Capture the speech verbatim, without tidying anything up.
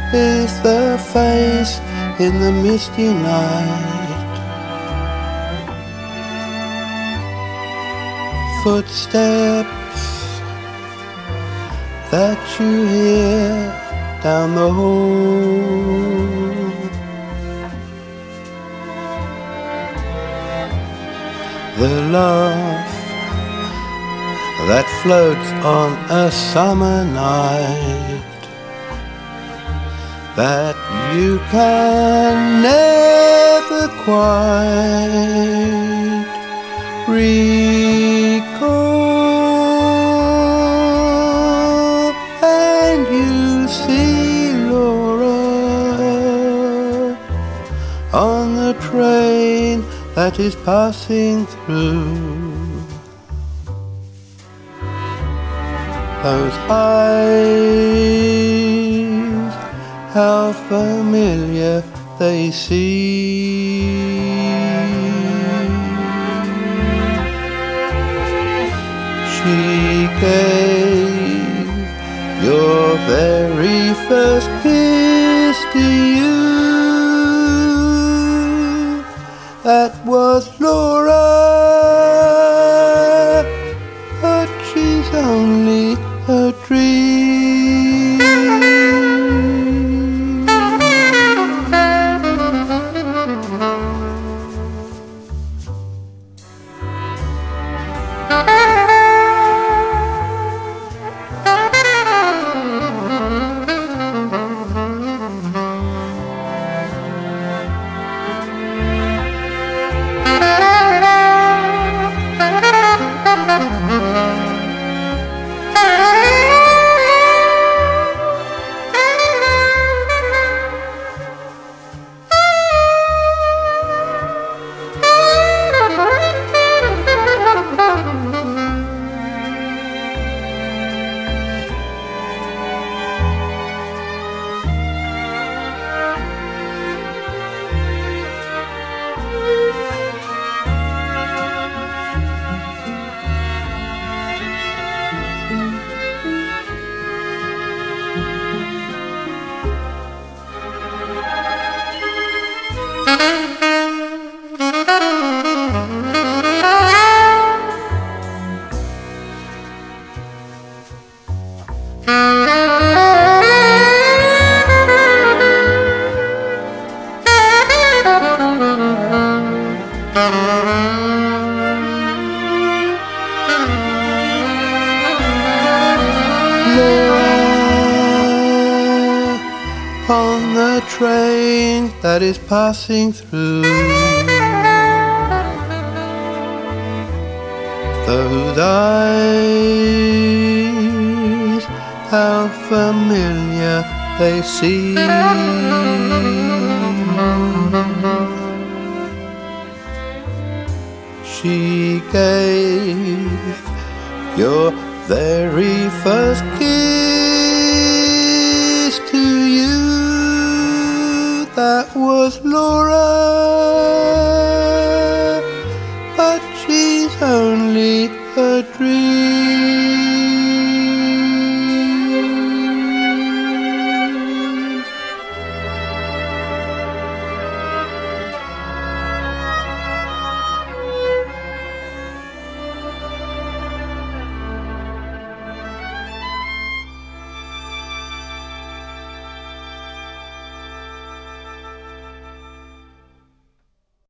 is the face in the misty night. Footsteps that you hear down the hall. The laugh that floats on a summer night that you can never quite recall, and you see Laura on the train that is passing through. Those eyes, how familiar they seem. She gave your very first kiss to you. That was Laura, but she's only a dream. On the train that is passing through. Those eyes, how familiar they seem. She gave your very first kiss to you. That was Laura.